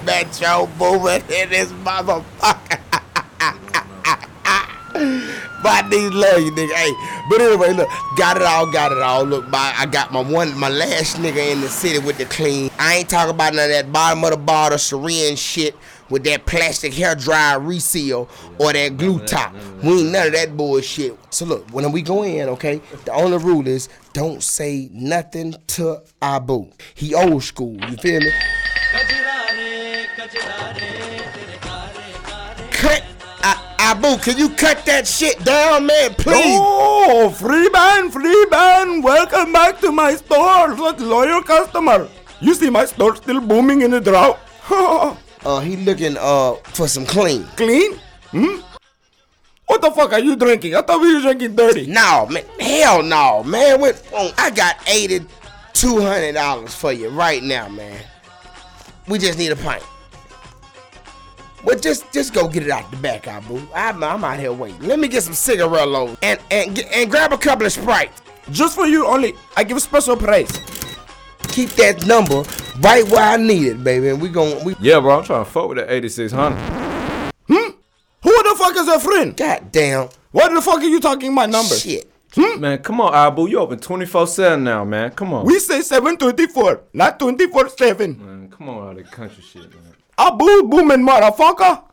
Metro Boomin in this motherfucker. My niggas love you, nigga. Hey, but anyway, look, got it all. Look, I got my last nigga in the city with the clean. I ain't talking about none of that bottom of the bottle syringe shit with that plastic hair dryer reseal or that glue top. We ain't none of that bullshit. So look, when we go in, okay, the only rule is don't say nothing to Abu. He old school, you feel me? Cut. Abu, can you cut that shit down, man, please? Oh, free band. Welcome back to my store. Loyal customer. You see my store still booming in the drought? He looking for some clean. Clean? What the fuck are you drinking? I thought we were drinking dirty. No, man. Hell no, man. I got $200 for you right now, man. We just need a pint. Well, just go get it out the back, Abu. I'm out here waiting. Let me get some cigarillos and grab a couple of Sprites. Just for you only. I give special price. Keep that number right where I need it, baby. And Yeah, bro, I'm trying to fuck with that 8600. Who the fuck is a friend? God damn. What the fuck are you talking my number? Shit. Man, come on, Abu. You open 24/7 now, man. Come on. We say 724, not 24/7. Man, come on, all that country shit, man. Abu booming motherfucker.